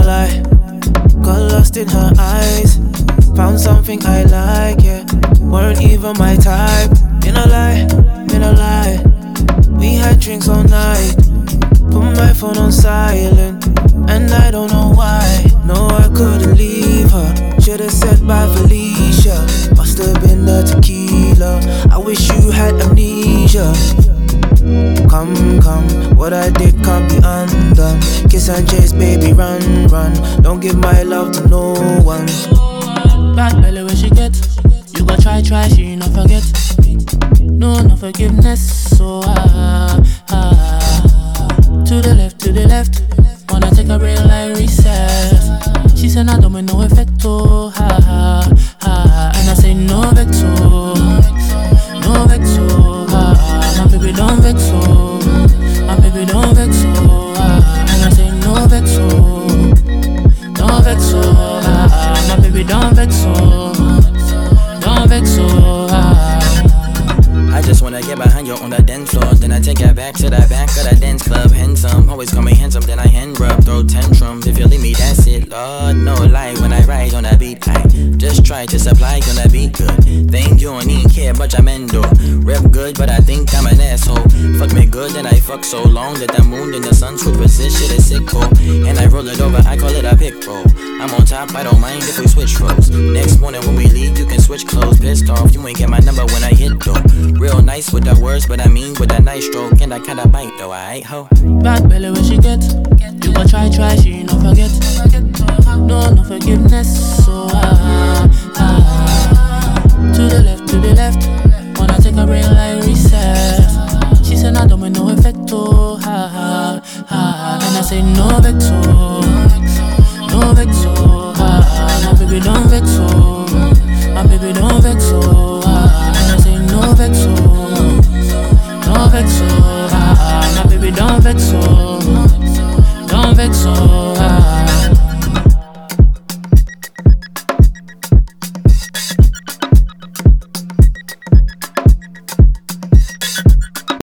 lie, got lost in her eyes. Found something I like, yeah. Weren't even my type. In a lie, in a lie. We had drinks all night. Put my phone on silent, and I don't know why. No, I couldn't leave her. Should've said bye, Felicia. Must've been the tequila. I wish you had amnesia. Come, come, what I did can't be undone. Kiss and chase, baby, run, run. Don't give my love to no one. Bad belly where she get. You go try, she not forget. No forgiveness. So to the left. Wanna take a break like reset. She said I don't make no effect, oh and I say no vex, oh, no vex, oh my baby don't vex, oh, my baby don't vex, oh and I say no vex, oh, no vex, oh my baby don't vex, oh, don't vex, oh I just wanna get behind you on the dance floor. Then I take it back to the back of the dance club. Handsome, always call me handsome. Then I hand rub, throw tantrums. If you leave me, that's it. Lord, no lie when I ride on the beat. I just try to supply on the beat good. Think you don't even care much, I'm endo. Rep good, but I think I'm an asshole. Fuck me good, then I fuck so long that the moon and the sun supersist. Shit is sick, cool. And I roll it over, I call it a pick roll. I'm on top, I don't mind if we switch roles. Next morning when we leave, you can switch clothes. Pissed off, you ain't get my number when I hit though. Real nice with the words, but I mean with a nice stroke. And I kinda bite though, I ho. Bad belly where she get. You go try, she not forget. No forgiveness. So to the left. Wanna take a break like reset. She said I don't make no effect, oh and I say no vex, oh, no vex, oh my baby don't vex, oh, my baby don't vex, oh and I say no vex, oh, no vex, oh my baby don't vex, oh, don't vex, oh